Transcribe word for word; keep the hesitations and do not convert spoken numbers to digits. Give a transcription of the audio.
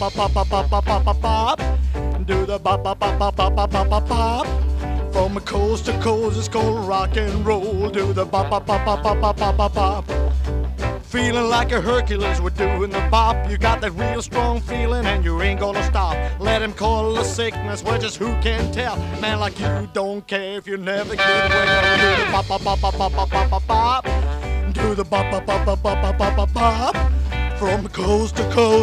bop bop bop bop bop bop bop bop. Do the bop bop bop bop bop bop bop bop bop. From coast to coast, it's called rock and roll. Do the bop bop bop bop bop bop bop bop bop. Feeling like a Hercules, we're doing the bop. You got that real strong feeling and you ain't gonna stop. Let him call a sickness, well just who can tell? Man like you don't care if you never get well. Do the bop bop bop bop bop bop bop bop bop. Do the bop bop bop bop bop bop bop bop. From coast to coast.